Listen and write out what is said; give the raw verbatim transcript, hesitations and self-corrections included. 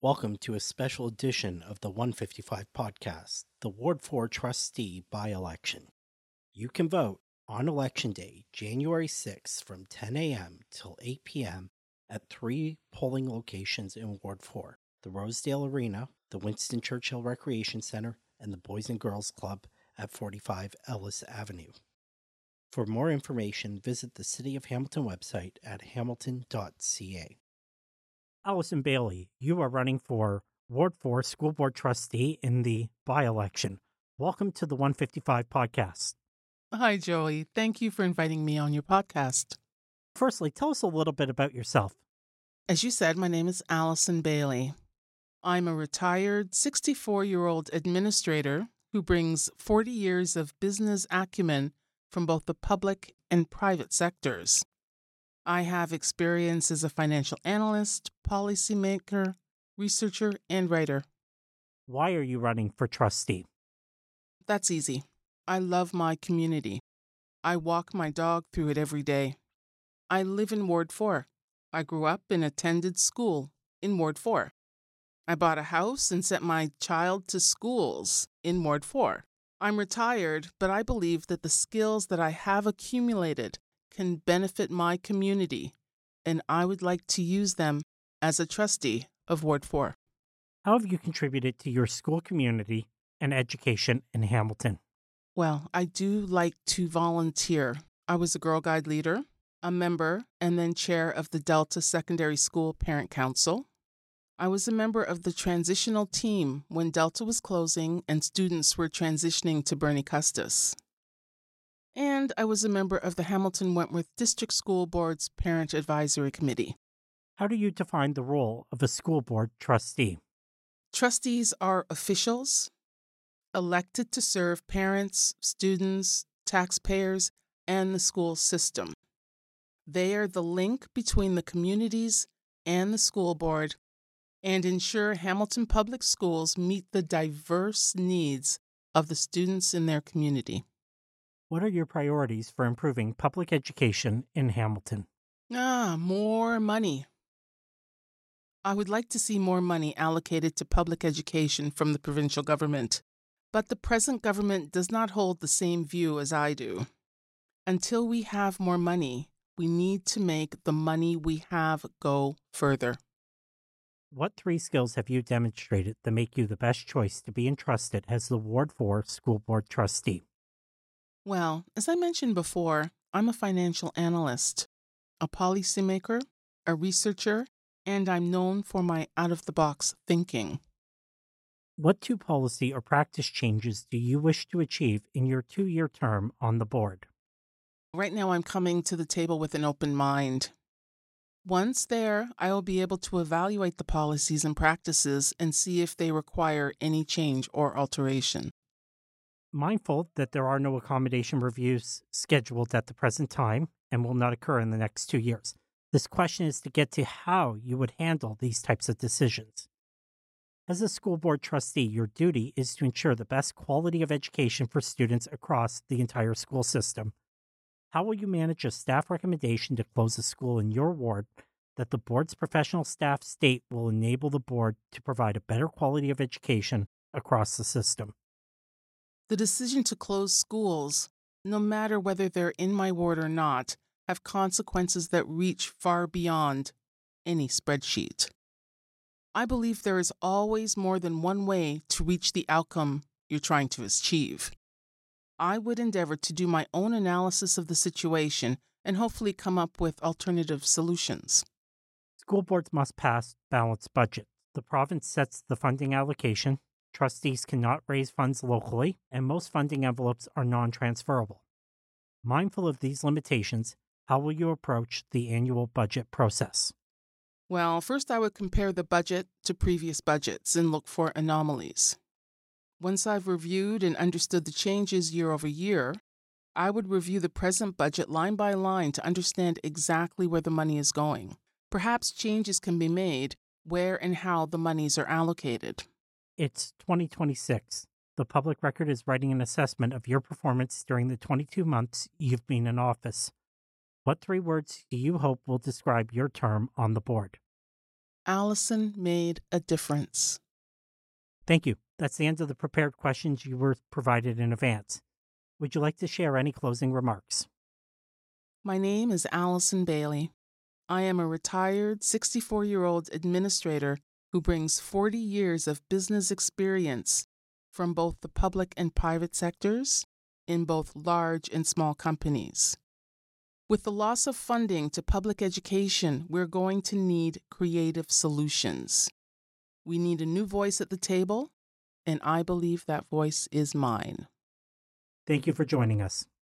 Welcome to a special edition of the one fifty-five podcast, the Ward four Trustee by-election. You can vote on Election Day, January sixth from ten a.m. till eight p.m. at three polling locations in Ward four, the Rosedale Arena, the Winston Churchill Recreation Center, and the Boys and Girls Club at forty-five Ellis Avenue. For more information, visit the City of Hamilton website at hamilton dot c a. Allison Bailey, you are running for Ward four School Board Trustee in the by-election. Welcome to the one fifty-five podcast. Hi, Joey. Thank you for inviting me on your podcast. Firstly, tell us a little bit about yourself. As you said, my name is Allison Bailey. I'm a retired sixty-four-year-old administrator who brings forty years of business acumen from both the public and private sectors. I have experience as a financial analyst, policymaker, researcher, and writer. Why are you running for trustee? That's easy. I love my community. I walk my dog through it every day. I live in Ward four. I grew up and attended school in Ward four. I bought a house and sent my child to schools in Ward four. I'm retired, but I believe that the skills that I have accumulated can benefit my community, and I would like to use them as a trustee of Ward four. How have you contributed to your school community and education in Hamilton? Well, I do like to volunteer. I was a Girl Guide leader, a member, and then chair of the Delta Secondary School Parent Council. I was a member of the transitional team when Delta was closing and students were transitioning to Bernie Custis. And I was a member of the Hamilton Wentworth District School Board's Parent Advisory Committee. How do you define the role of a school board trustee? Trustees are officials elected to serve parents, students, taxpayers, and the school system. They are the link between the communities and the school board and ensure Hamilton Public Schools meet the diverse needs of the students in their community. What are your priorities for improving public education in Hamilton? Ah, more money. I would like to see more money allocated to public education from the provincial government, but the present government does not hold the same view as I do. Until we have more money, we need to make the money we have go further. What three skills have you demonstrated that make you the best choice to be entrusted as the Ward four School Board Trustee? Well, as I mentioned before, I'm a financial analyst, a policymaker, a researcher, and I'm known for my out-of-the-box thinking. What two policy or practice changes do you wish to achieve in your two-year term on the board? Right now, I'm coming to the table with an open mind. Once there, I will be able to evaluate the policies and practices and see if they require any change or alteration. Mindful that there are no accommodation reviews scheduled at the present time and will not occur in the next two years. This question is to get to how you would handle these types of decisions. As a school board trustee, your duty is to ensure the best quality of education for students across the entire school system. How will you manage a staff recommendation to close a school in your ward that the board's professional staff state will enable the board to provide a better quality of education across the system? The decision to close schools, no matter whether they're in my ward or not, have consequences that reach far beyond any spreadsheet. I believe there is always more than one way to reach the outcome you're trying to achieve. I would endeavor to do my own analysis of the situation and hopefully come up with alternative solutions. School boards must pass balanced budgets. The province sets the funding allocation. Trustees cannot raise funds locally, and most funding envelopes are non-transferable. Mindful of these limitations, how will you approach the annual budget process? Well, first I would compare the budget to previous budgets and look for anomalies. Once I've reviewed and understood the changes year over year, I would review the present budget line by line to understand exactly where the money is going. Perhaps changes can be made where and how the monies are allocated. It's twenty twenty-six. The public record is writing an assessment of your performance during the twenty-two months you've been in office. What three words do you hope will describe your term on the board? Allison made a difference. Thank you. That's the end of the prepared questions you were provided in advance. Would you like to share any closing remarks? My name is Allison Bailey. I am a retired sixty-four-year-old administrator who brings forty years of business experience from both the public and private sectors in both large and small companies. With the loss of funding to public education, we're going to need creative solutions. We need a new voice at the table, and I believe that voice is mine. Thank you for joining us.